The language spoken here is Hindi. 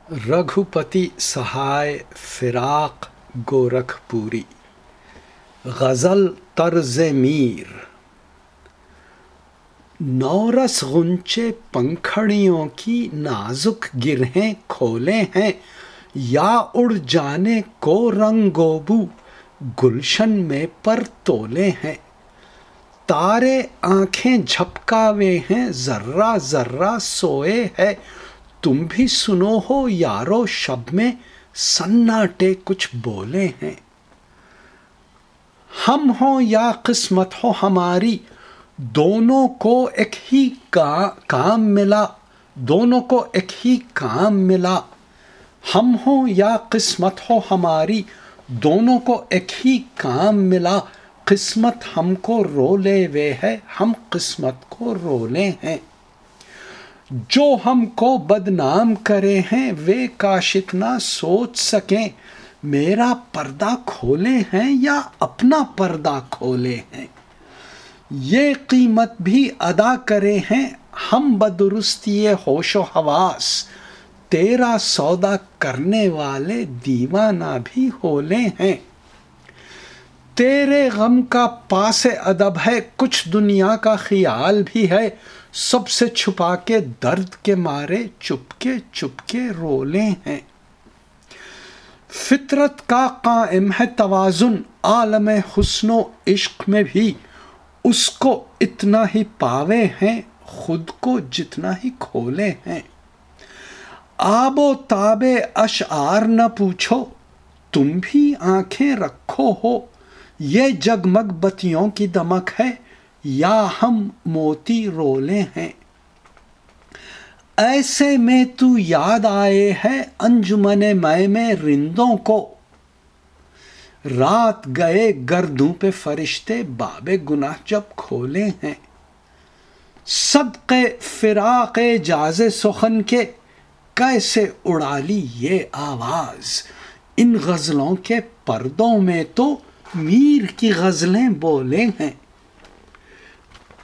रघुपति सहाय फिराक गोरखपुरी। गज़ल तर्ज़ मीर। नौरस गुंचे पंखड़ियों की नाजुक गिरहें खोले हैं, या उड़ जाने को रंगोबू गुलशन में पर तोले हैं। तारे आंखें झपकावे हैं, जर्रा जर्रा सोए है। तुम भी सुनो हो यारो, शब में सन्नाटे कुछ बोले हैं। हम हो या किस्मत हो हमारी, दोनों को एक ही काम मिला, दोनों को एक ही काम मिला। हम हो या किस्मत हो हमारी, दोनों को एक ही काम मिला। किस्मत हमको रोले वे है, हम किस्मत को रोले हैं। जो हमको बदनाम करे हैं, वे काशिक ना सोच सकें मेरा पर्दा खोले हैं या अपना पर्दा खोले हैं। ये कीमत भी अदा करे हैं हम बदुरुस्तिए होशो हवास, तेरा सौदा करने वाले दीवाना भी होले हैं। तेरे गम का पासे अदब है, कुछ दुनिया का ख्याल भी है। सबसे छुपा के दर्द के मारे चुपके चुपके रोले हैं। फितरत का कायम है तवाजुन, आलम हुस्नो इश्क में भी। उसको इतना ही पावे हैं, खुद को जितना ही खोले हैं। आबो ताबे अशआर न पूछो, तुम भी आंखें रखो हो। ये जगमग बत्तियों की दमक है, या हम मोती रोले हैं। ऐसे में तू याद आए है अंजुमने मै में रिंदों को। रात गए गर्दों पे फरिश्ते बाबे गुनाह जब खोले हैं। सदक़े फिराक़े जाज़े सुखन के, कैसे उड़ा ली ये आवाज। इन गज़लों के पर्दों में तो मीर की गज़लें बोले हैं।